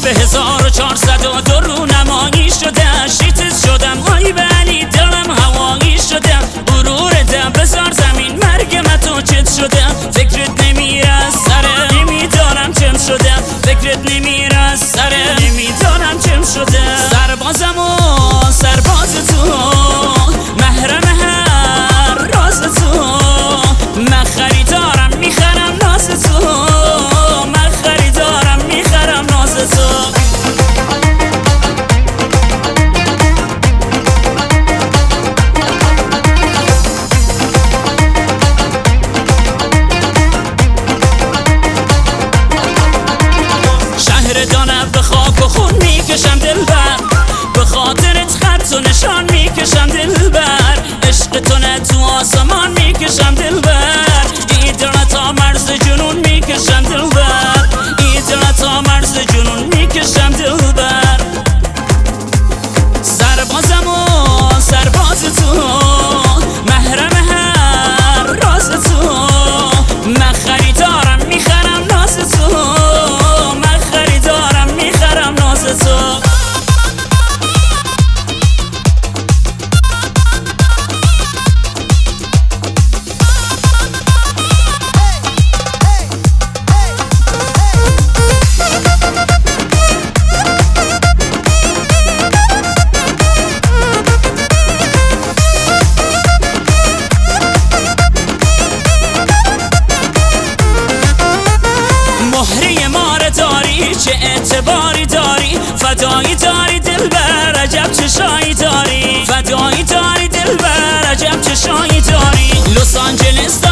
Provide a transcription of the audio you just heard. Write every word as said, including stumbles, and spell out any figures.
به هزار و چهارصد و دو رونمایی شده، شیتت شدم آی ولی دلم هوایی شده. غرورت بذار زمین، مرگ من تو چت شده. فکرت نمیره از سره، نمیدارم چم شده. فکرت نمیره از سره، نمیدارم چم شده. سربازم و سرباز تو، محرم هر راز تو. من خریدارم میخرم ناز تو، من خریدارم میخرم ناز تو. شهر دانم به خاک و خون میکشم دلبر، به خاطرت خط و نشان میکشم دلبر. عشق تو نه تو آسمان میکشم دلبر، ایدر تا مرز جنون میکشم دلبر، ایدر تا مرز جنون میکشم دلبر. سربازم و سرباز تو، محرم هر راز تو. من خریدارم میخرم ناز تو، من خریدارم میخرم ناز تو. مهری مار داری، چه اعتباری داری. فدایی داری دلبر، عجب چشایی داری. فدایی داری دلبر، عجب چشایی داری. لس آنجلس